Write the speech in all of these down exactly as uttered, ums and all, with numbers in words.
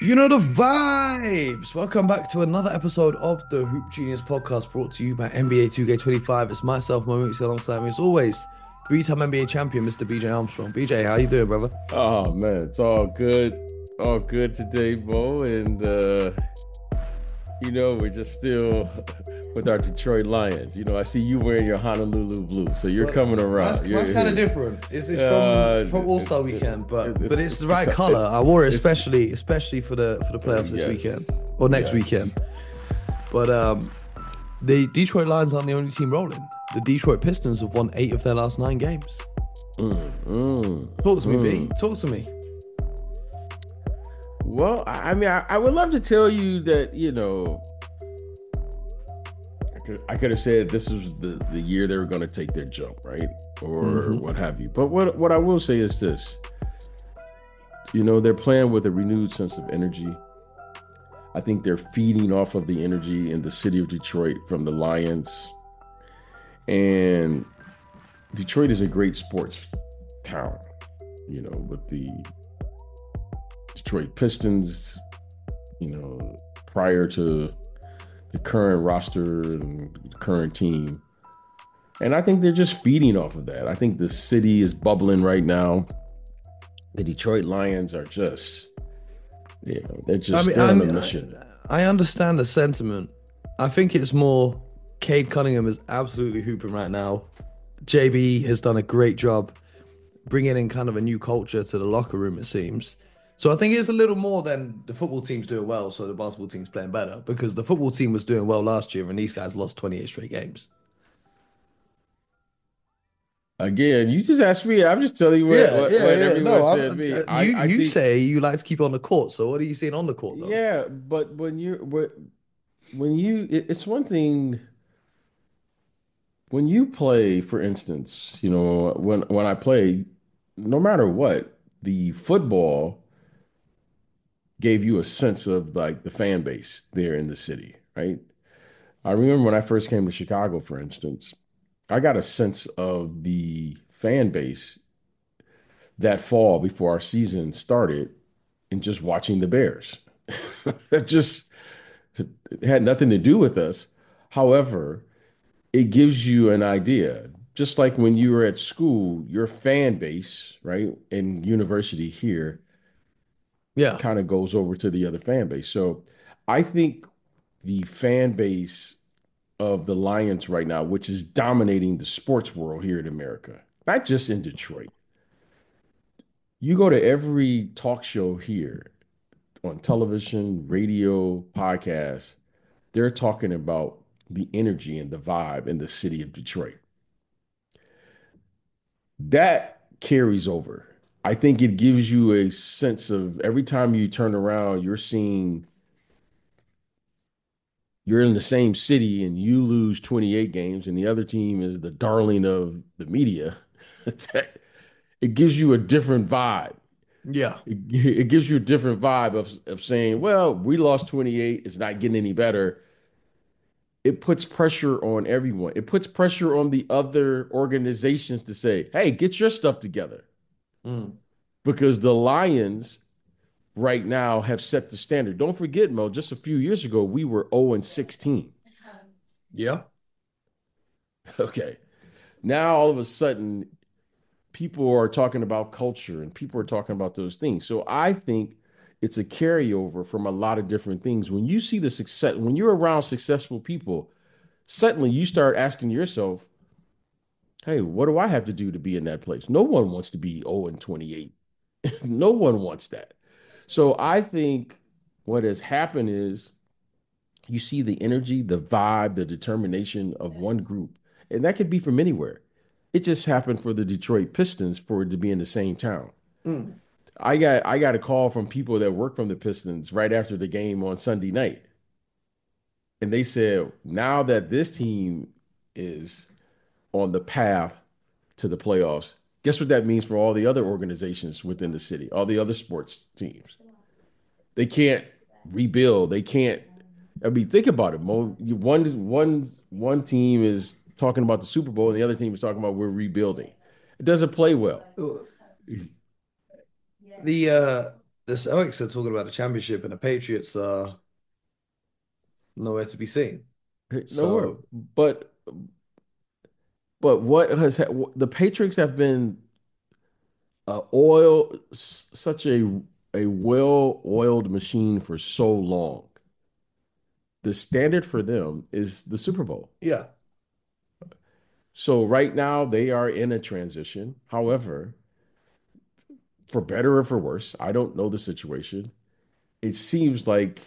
You know the vibes. Welcome back to another episode of the Hoop Genius podcast brought to you by N B A two K twenty-five. It's myself, Mamuks, alongside me as always, three-time N B A champion, Mister B J Armstrong. B J, how you doing, brother? Oh man, it's all good, all good today, Bo. And uh, you know, we're just still with our Detroit Lions. You know, I see you wearing your Honolulu blue, so you're Well, coming Mine's, around. You're, mine's kind of different. It's, it's uh, from from All Star it's, Weekend, but it's, but it's the it's, right it's, color. I wore it it's, especially especially for the for the playoffs this yes, weekend or next yes. weekend. But um, the Detroit Lions aren't the only team rolling. The Detroit Pistons have won eight of their last nine games. Mm, mm, Talk to me, mm. B. Talk to me. Well, I I mean, I, I would love to tell you that, you know, I could, I could have said this was the, the year they were going to take their jump, right? Or Mhm. what have you. But what, what I will say is this, you know, they're playing with a renewed sense of energy. I think they're feeding off of the energy in the city of Detroit from the Lions. And Detroit is a great sports town, you know, with the Detroit Pistons, you know, prior to the current roster and the current team. And I think they're just feeding off of that. I think the city is bubbling right now. The Detroit Lions are just, you know, they're just I mean, they're I on a mean, mission. I, I understand the sentiment. I think it's more Cade Cunningham is absolutely hooping right now. J B has done a great job bringing in kind of a new culture to the locker room, it seems. So I think it's a little more than the football team's doing well, so the basketball team's playing better because the football team was doing well last year and these guys lost twenty-eight straight games. Again, you just asked me. I'm just telling you what, Yeah, what, yeah, what yeah. everyone No, said to I'm, me. uh, I, you I you think, say you like to keep on the court. So what are you seeing on the court though? yeah, but when you're when when you it, it's one thing when you play, for instance, you know, when when I play, no matter what, the football gave you a sense of like the fan base there in the city, right? I remember when I first came to Chicago, for instance, I got a sense of the fan base that fall before our season started and just watching the Bears. It just it had nothing to do with us. However, it gives you an idea. Just like when you were at school, your fan base, right, in university here Yeah. kind of goes over to the other fan base. So I think the fan base of the Lions right now, which is dominating the sports world here in America, not just in Detroit. You go to every talk show here on television, radio, podcast, they're talking about the energy and the vibe in the city of Detroit. That carries over. I think it gives you a sense of every time you turn around, you're seeing you're in the same city and you lose twenty-eight games and the other team is the darling of the media. It gives you a different vibe. Yeah. It, it gives you a different vibe of, of saying, well, we lost twenty-eight. It's not getting any better. It puts pressure on everyone. It puts pressure on the other organizations to say, hey, get your stuff together. Mm. Because the Lions right now have set the standard. Don't forget, Mo, just a few years ago, we were oh and sixteen. Yeah. Okay. Now all of a sudden, people are talking about culture and people are talking about those things. So I think it's a carryover from a lot of different things. When you see the success, when you're around successful people, suddenly you start asking yourself, hey, what do I have to do to be in that place? No one wants to be oh and twenty-eight. No one wants that. So I think what has happened is you see the energy, the vibe, the determination of one group, and that could be from anywhere. It just happened for the Detroit Pistons for it to be in the same town. Mm. I got I got a call from people that work from the Pistons right after the game on Sunday night. And they said, now that this team is on the path to the playoffs, guess what that means for all the other organizations within the city, all the other sports teams? They can't rebuild. They can't. I mean, think about it, Mo. You, one, one, one team is talking about the Super Bowl, and the other team is talking about we're rebuilding. It doesn't play well. The uh the Celtics are talking about the championship, and the Patriots are nowhere to be seen. No word. So But but what has ha the Patriots have been uh, oil s- such a a well-oiled machine for so long. The standard for them is the Super Bowl. yeah, So right now they are in a transition. However, for better or for worse, I don't know the situation. It seems like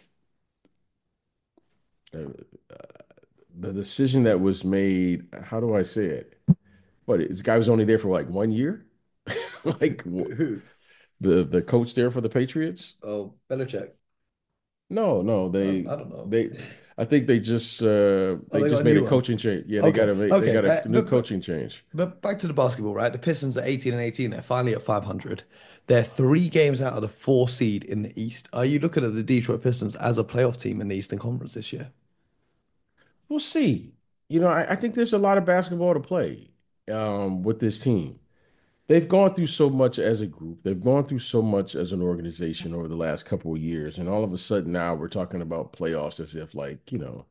uh, the decision that was made, how do I say it? But this guy was only there for like one year. Like who? who? the the coach there for the Patriots. Oh, Belichick. No, no, Um, they I don't know. they I think they just uh Oh, they they got just a made a new one. coaching change. Yeah, they got Okay, to make they okay, got a but new but but coaching change. but back to the basketball, right? The Pistons are eighteen and eighteen. They're finally at five hundred. They're three games out of the four seed in the East. Are you looking at the Detroit Pistons as a playoff team in the Eastern Conference this year? We'll see. You know, I, I think there's a lot of basketball to play um with this team. They've gone through so much as a group. They've gone through so much as an organization over the last couple of years, and all of a sudden now we're talking about playoffs as if like, you know,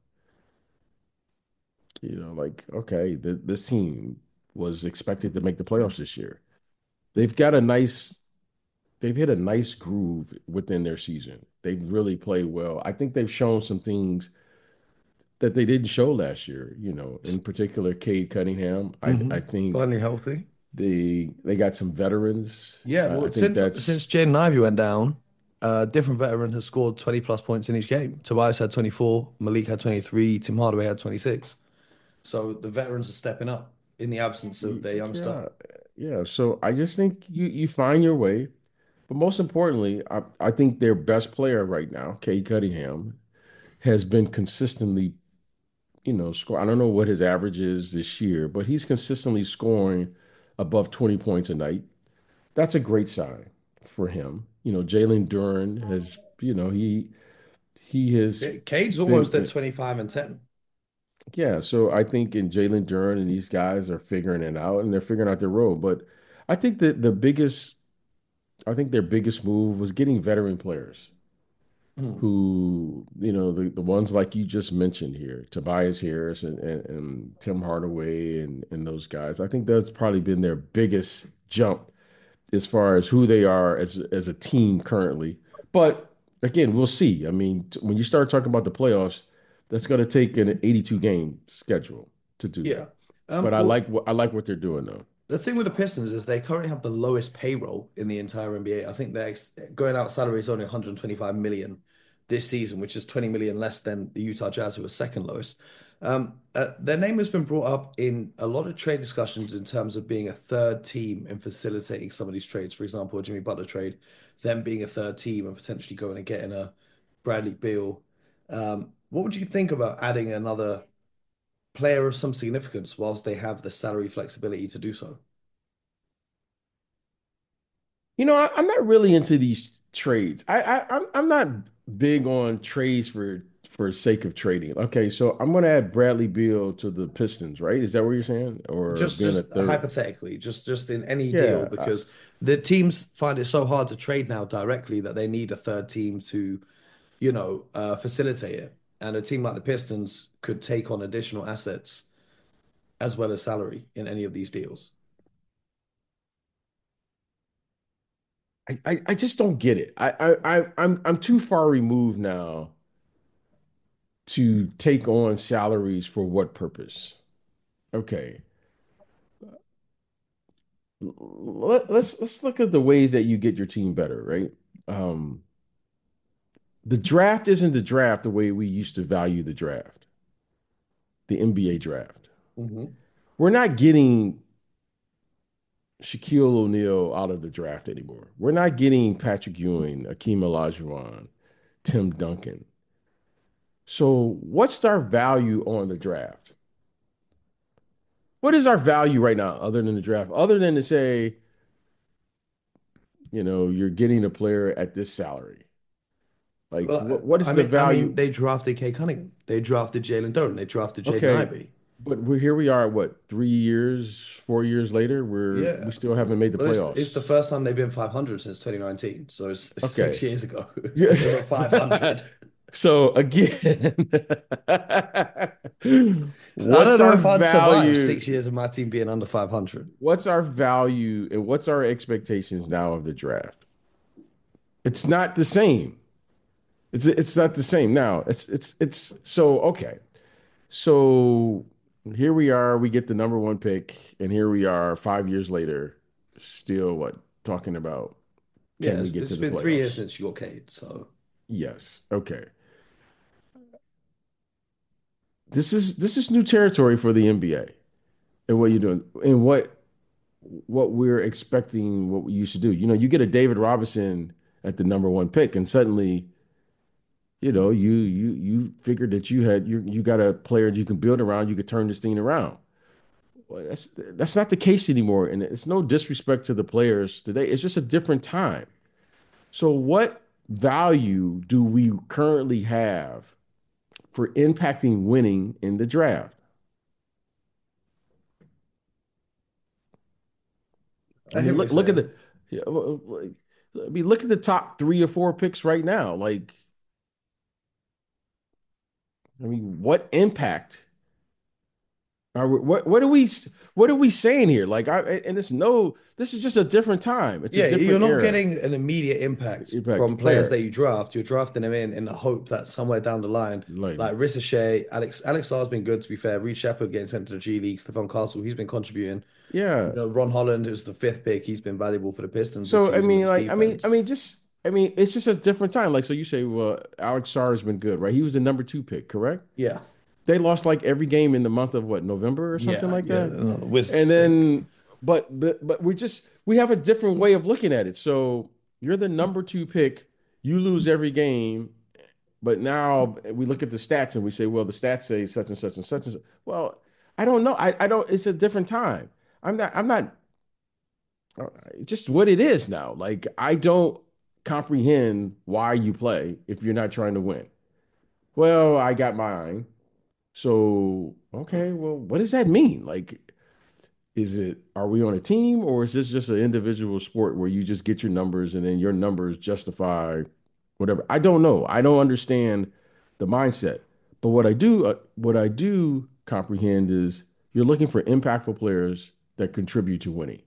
you know, like okay, th this team was expected to make the playoffs this year. They've got a nice they've hit a nice groove within their season. They've really played well. I think they've shown some things that they didn't show last year. You know, in particular, Cade Cunningham. I Mm-hmm. I think Finally healthy. they they got some veterans. Yeah, I, I well, think since that's since Jaden Ivey went down, a different veteran has scored twenty plus points in each game. Tobias had twenty-four, Malik had twenty-three, Tim Hardaway had twenty-six. So the veterans are stepping up in the absence of their youngster. yeah yeah. So I just think you you find your way. But most importantly, I I think their best player right now, Cade Cunningham, has been consistently you know, score. I don't know what his average is this year, but he's consistently scoring above twenty points a night. That's a great sign for him. You know, Jalen Duren has, you know, he he has Yeah, Cade's almost at been, twenty-five and ten. yeah. So I think in Jalen Duren and these guys are figuring it out and they're figuring out their role. But I think that the biggest, I think their biggest move was getting veteran players. Hmm. Who, you know, the, the ones like you just mentioned here, Tobias Harris and, and, and Tim Hardaway and, and those guys. I think that's probably been their biggest jump as far as who they are as, as a team currently. But again, we'll see. I mean, t- when you start talking about the playoffs, that's going to take an eighty-two game schedule to do Yeah. that. Um, But I well, like what I like what they're doing though. the thing with the Pistons is they currently have the lowest payroll in the entire N B A. I think their ex going out salary is only one hundred twenty-five million this season, which is twenty million less than the Utah Jazz, who was second lowest. Um, uh, their name has been brought up in a lot of trade discussions in terms of being a third team in facilitating some of these trades. For example, a Jimmy Butler trade, them being a third team and potentially going and getting a Bradley Beal. Um, what would you think about adding another player of some significance whilst they have the salary flexibility to do so? You know, I, I'm not really into these trades. I, I I'm I'm not big on trades for for sake of trading. Okay, so I'm gonna add Bradley Beal to the Pistons, right? Is that what you're saying? Or Just being a just third? hypothetically, just just in any deal, Yeah, I, because the teams find it so hard to trade now directly that they need a third team to, you know, uh, facilitate it. And a team like the Pistons could take on additional assets as well as salary in any of these deals. I I I just don't get it. I I I I'm I'm too far removed now to take on salaries for what purpose? Okay. Let, let's let's look at the ways that you get your team better, right? Um, the draft isn't the draft the way we used to value the draft, the N B A draft. Hmm. We're not getting Shaquille O'Neal out of the draft anymore. We're not getting Patrick Ewing, Akeem Olajuwon, Tim Duncan. So what's our value on the draft? What is our value right now other than the draft? Other than to say, you know, you're getting a player at this salary. Like Well, what what I is the mean, I mean, value? they drafted Kay Cunningham, they drafted Jalen Duren, they drafted Jaden Okay, Ivey. But we're here we are, what, three years, four years later, we're Yeah. we still haven't made the Well, it's, it's the playoffs. first time they've been five hundred since twenty nineteen. So it's, it's six Okay. years ago. Yes. They were five hundred. So again, So I don't what's know our if I'd survive value? six years of my team being under five hundred. What's our value and what's our expectations now of the draft? It's not the same. It's it's not the same now. It's it's it's so okay. So here we are. We get the number one pick, and here we are five years later, still what talking about? Can Yeah, we it's, get to it's the been three years playoffs? since you got Cade. So Yes. Okay. This is this is new territory for the N B A and what you're doing and what what we're expecting, what we used to do. You know, you get a David Robinson at the number one pick, and suddenly, you know, you you you figured that you had you you got a player you can build around, you could turn this thing around. Well, that's that's not the case anymore, and it's no disrespect to the players today. It's just a different time. So, what value do we currently have for impacting winning in the draft? I I hear mean, what look you're look at saying. the, yeah, well, like, I mean, look at the top three or four picks right now. Like, I mean, what impact are we, what what are we what are we saying here? Like, I and it's no, this is just a different time. It's a Yeah, you're different not era. getting an immediate impact Impact from players that player, you draft. You're drafting them in in the hope that somewhere down the line, like, like Ricochet, Alex Alex Sarr's been good to be fair. Reed Shepherd getting sent to the G League, Stephon Castle, he's been contributing. You yeah. know, Ron Holland, who's the fifth pick, he's been valuable for the Pistons this So I season with mean, his like, I mean, I defense. mean, just I mean, it's just a different time. Like, so you say, well, Alex Sarr has been good, right? He was the number two pick, correct? Yeah, They lost like every game in the month of what, November or something yeah, like yeah. that. No, the Wizards And stink. then, but but but we just we have a different way of looking at it. So you're the number two pick, you lose every game, but now we look at the stats and we say, well, the stats say such and such and such and such. Well, I don't know. I, I don't. It's a different time. I'm not. I'm not. uh, Just what it is now. Like I don't comprehend why you play if you're not trying to win. Well, I got mine. So okay. Well, what does that mean? Like is it, are we on a team or is this just an individual sport where you just get your numbers and then your numbers justify whatever? I don't know. I don't understand the mindset. But what I do, uh, what I do comprehend is you're looking for impactful players that contribute to winning,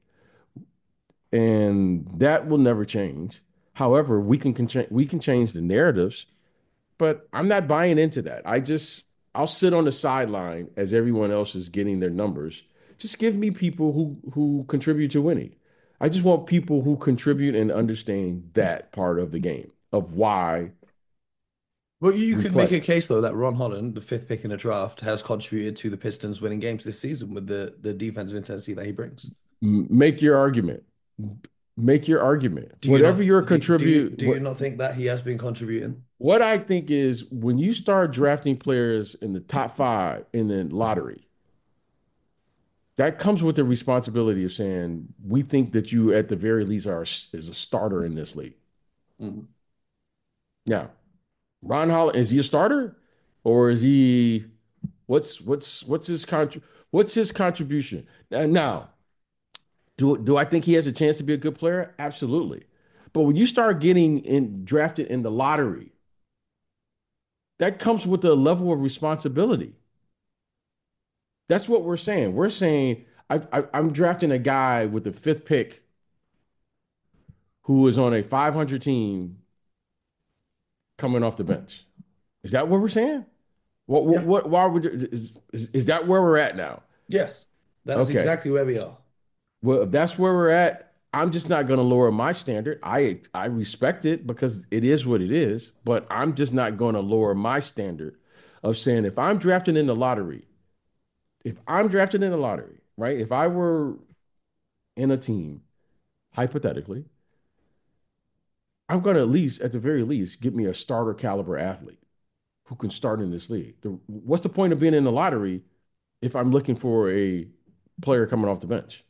and that will never change. However, we can, can we can change the narratives, but I'm not buying into that. I just I'll sit on the sideline as everyone else is getting their numbers. Just give me people who who contribute to winning. I just want people who contribute and understand that part of the game of why Well, you we could make play. a case though that Ron Holland, the fifth pick in the draft, has contributed to the Pistons winning games this season with the the defensive intensity that he brings. Make your argument. Make your argument. Do you Whatever not your do, do you contribute, do you what not think that he has been contributing? what I think is when you start drafting players in the top five in the lottery, that comes with the responsibility of saying we think that you at the very least are is a starter in this league. Mm. Now, Ron Holland, is he a starter or is he what's what's what's his contra- what's his contribution? Uh, now, do do I think he has a chance to be a good player? Absolutely. But when you start getting in drafted in the lottery, that comes with a level of responsibility. That's what we're saying. We're saying I, I, I'm drafting a guy with the fifth pick who is on a five hundred team coming off the bench. Is that what we're saying? What what, Yeah. what why would is, is is that where we're at now? Yes. That's Okay. exactly where we are. Well, if that's where we're at, I'm just not going to lower my standard. I I respect it because it is what it is, but I'm just not going to lower my standard of saying if I'm drafting in the lottery, if I'm drafted in the lottery, right? If I were in a team, hypothetically, I'm going to at least, at the very least, get me a starter caliber athlete who can start in this league. The, what's the point of being in the lottery if I'm looking for a player coming off the bench?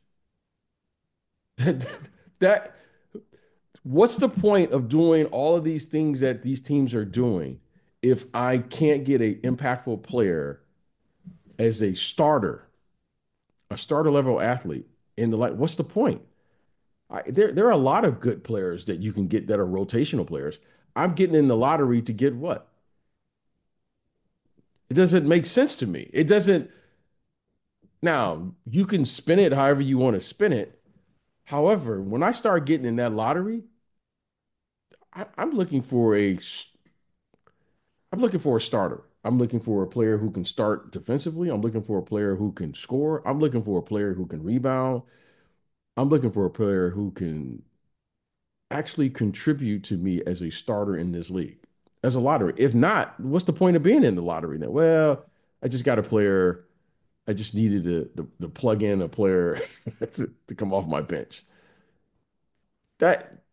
that what's the point of doing all of these things that these teams are doing if I can't get an impactful player as a starter, a starter level athlete in the like, what's the point? I, there, there are a lot of good players that you can get that are rotational players. I'm getting in the lottery to get what? It doesn't make sense to me. It doesn't. Now, you can spin it however you want to spin it. However, when I start getting in that lottery, I, I'm looking for a, I'm looking for a starter. I'm looking for a player who can start defensively. I'm looking for a player who can score. I'm looking for a player who can rebound. I'm looking for a player who can actually contribute to me as a starter in this league, as a lottery. If not, what's the point of being in the lottery then? Well, I just got a player. I just needed to, to, to plug in a player to, to come off my bench. That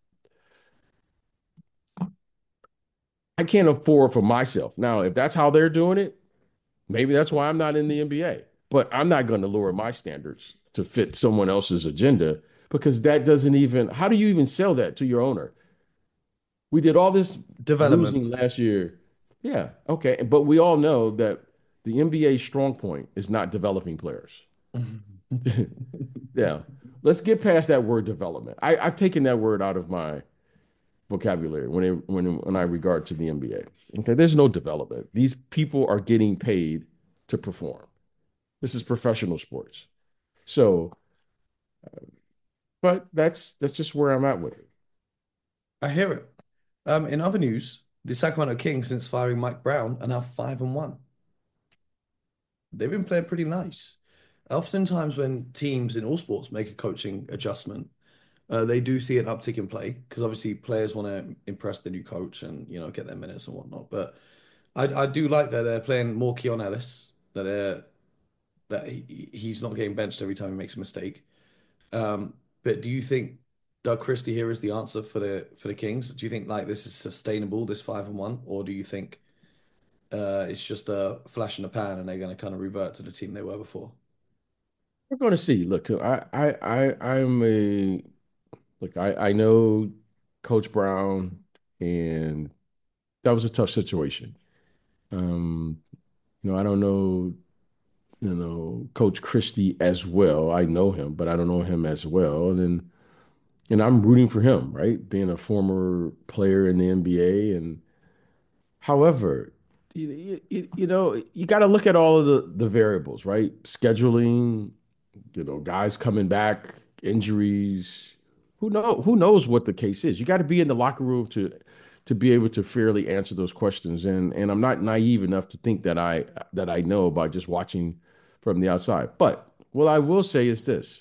I can't afford for myself. Now, if that's how they're doing it, maybe that's why I'm not in the N B A. But I'm not going to lower my standards to fit someone else's agenda because that doesn't even, how do you even sell that to your owner? We did all this Development. losing last year. Yeah, okay. But we all know that the N B A strong point is not developing players. Yeah. Let's get past that word development. I, I've taken that word out of my vocabulary when it, when when I regard to the N B A. Okay, there's no development. These people are getting paid to perform. This is professional sports. So, but that's that's just where I'm at with it. I hear it. Um, in other news, the Sacramento Kings, since firing Mike Brown, are now five and one. They've been playing pretty nice. Oftentimes, when teams in all sports make a coaching adjustment, uh, they do see an uptick in play because obviously players want to impress the new coach and you know get their minutes and whatnot. But I, I do like that they're playing more Keon Ellis, that they're that he, he's not getting benched every time he makes a mistake. Um, but do you think Doug Christie here is the answer for the for the Kings? Do you think like this is sustainable, this five and one, or do you think uh, it's just a flash in the pan and they're going to kind of revert to the team they were before? We're going to see. Look, I I I I'm a look. I I know Coach Brown, and that was a tough situation. Um, you know, I don't know, you know, Coach Christie as well. I know him, but I don't know him as well. And then, and I'm rooting for him, right? Being a former player in the N B A. And however, you, you, you know, you got to look at all of the the variables, right? Scheduling, you know, guys coming back, injuries. Who know who knows what the case is? You got to be in the locker room to to be able to fairly answer those questions. And and I'm not naive enough to think that I that I know by just watching from the outside. But what I will say is this: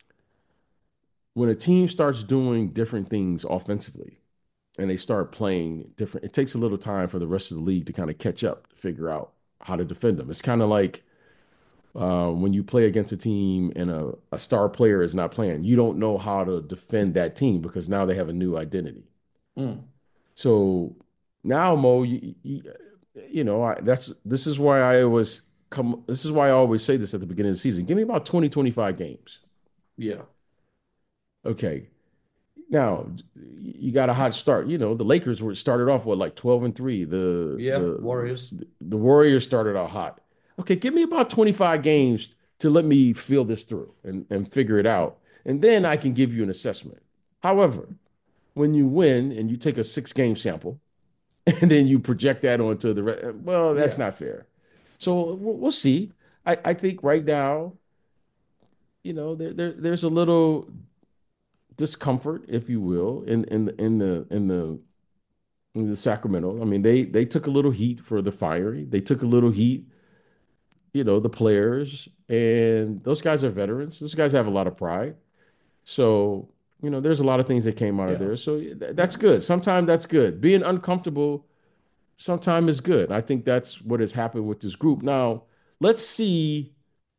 when a team starts doing different things offensively and they start playing different, it takes a little time for the rest of the league to kind of catch up, to figure out how to defend them. It's kind of like uh, when you play against a team and a, a star player is not playing, you don't know how to defend that team because now they have a new identity. Mm, So now, Mo, you, you, you know, I, that's this is why I always come. This is why I always say this at the beginning of the season. Give me about twenty, twenty-five games. yeah. Okay. Now you got a hot start. You know, the Lakers were started off with like twelve and three. The Yeah. the Warriors. the Warriors started out hot. Okay, give me about twenty-five games to let me feel this through and, and figure it out. And then I can give you an assessment. However, when you win and you take a six game sample and then you project that onto the rest, well, that's Yeah. not fair. So we'll, we'll see. I, I think right now, you know, there, there there's a little discomfort, if you will, in in the in the in the in the Sacramento. I mean, they they took a little heat for the firing. They took a little heat, you know, the players, and those guys are veterans. Those guys have a lot of pride. So, you know, there's a lot of things that came out of Yeah. there. So th- that's good. Sometimes that's good. Being uncomfortable sometimes is good. I think that's what has happened with this group. Now, let's see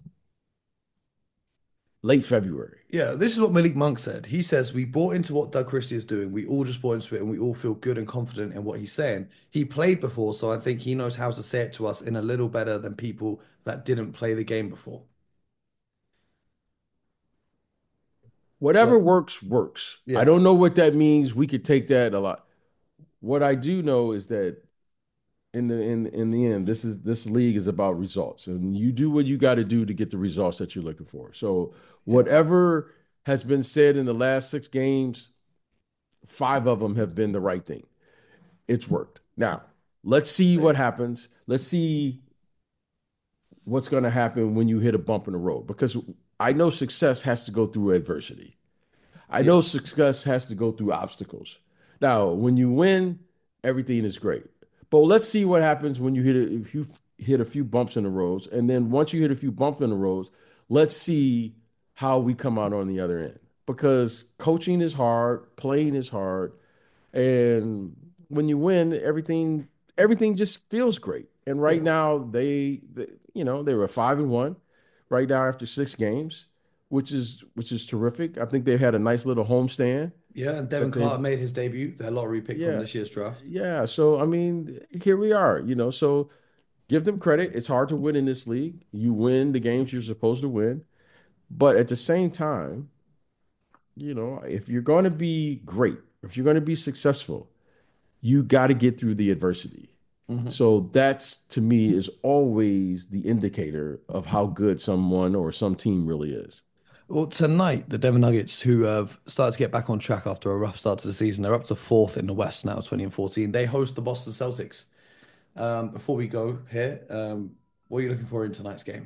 late February. Yeah, this is what Malik Monk said. He says, we bought into what Doug Christie is doing. We all just bought into it and we all feel good and confident in what he's saying. He played before, so I think he knows how to say it to us in a little better than people that didn't play the game before. Whatever So, works, works. I yeah, don't know what that means. We could take that a lot. What I do know is that in the in in the end, this is this league is about results, and you do what you got to do to get the results that you're looking for. So whatever has been said in the last six games, five of them have been the right thing. It's worked. Now, let's see what happens. Let's see what's going to happen when you hit a bump in the road, because I know success has to go through adversity. I know success has to go through obstacles. Now, when you win, everything is great. But let's see what happens when you hit a, if you hit a few bumps in the roads. And then once you hit a few bumps in the roads, let's see how we come out on the other end. Because coaching is hard, playing is hard, and when you win, everything everything just feels great. And right Yeah. now, they, they you know they were five and one right now after six games, which is which is terrific. I think they had a nice little homestand. Yeah, and Devin That they Carter made his debut, their lottery pick from yeah this year's draft. yeah. So I mean, here we are. You know, so give them credit. It's hard to win in this league. You win the games you're supposed to win, but at the same time, you know, if you're going to be great, if you're going to be successful, you got to get through the adversity. Mhm. So that's to me is always the indicator of how good someone or some team really is. Well, tonight, the Denver Nuggets, who have started to get back on track after a rough start to the season, they're up to fourth in the West now, twenty and fourteen. They host the Boston Celtics. Um, before we go here, um, what are you looking for in tonight's game?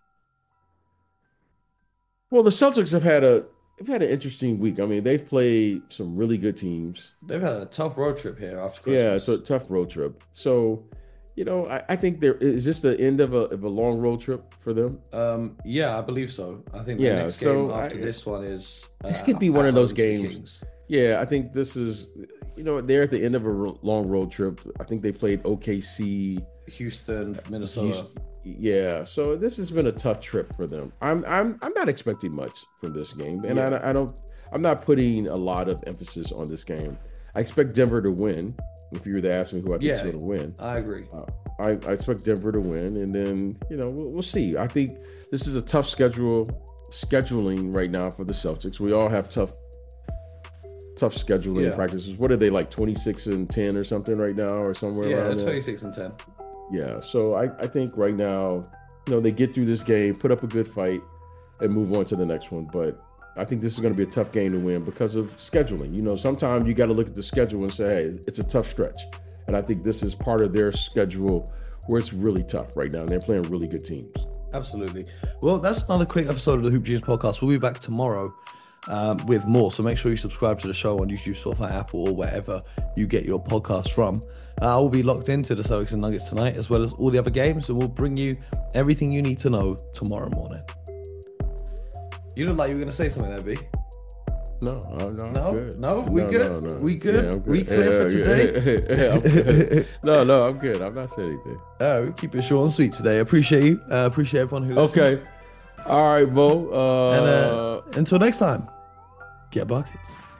Well, the Celtics have had a have had an interesting week. I mean, they've played some really good teams. They've had a tough road trip here after Yeah, it's a Christmas. tough road trip. So, you know, I, I think there is this the end of a of a long road trip for them. Um, yeah, I believe so. I think the Yeah, next game so after I, this one is this uh, could be one at of those home to the games. Kings. Yeah, I think this is, you know, they're at the end of a ro- long road trip. I think they played O K C. Houston, Minnesota. Houston- Yeah, so this has been a tough trip for them. I'm I'm I'm not expecting much from this game, and Yeah. I, I don't I'm not putting a lot of emphasis on this game. I expect Denver to win. If you were to ask me who I think is Yeah, going to win, I agree. uh, I, I expect Denver to win, and then you know we'll, we'll see. I think this is a tough schedule scheduling right now for the Celtics. We all have tough tough scheduling Yeah. practices. What are they like twenty-six and ten or something right now, or somewhere Yeah, around there? twenty-six and ten. Yeah, so I, I think right now, you know, they get through this game, put up a good fight, and move on to the next one. But I think this is going to be a tough game to win because of scheduling. You know, sometimes you got to look at the schedule and say, hey, it's a tough stretch. And I think this is part of their schedule where it's really tough right now. And they're playing really good teams. Absolutely. Well, that's another quick episode of the Hoop Genius podcast. We'll be back tomorrow um, with more. So make sure you subscribe to the show on YouTube, Spotify, Apple, or wherever you get your podcast from. Uh, we'll be locked into the Celtics and Nuggets tonight, as well as all the other games, and we'll bring you everything you need to know tomorrow morning. You look like you were going to say something there, B. No, uh, no, I'm No? good. No? We no, good? No, no. We good? Yeah, I'm good. We clear for Yeah, today? yeah, yeah, I'm good. No, no, I'm good. I'm not saying anything. Uh, we keep it short and sweet today. Appreciate you. Uh, appreciate everyone who listened. Okay. All right, Bo. Uh, And uh, until next time, get buckets.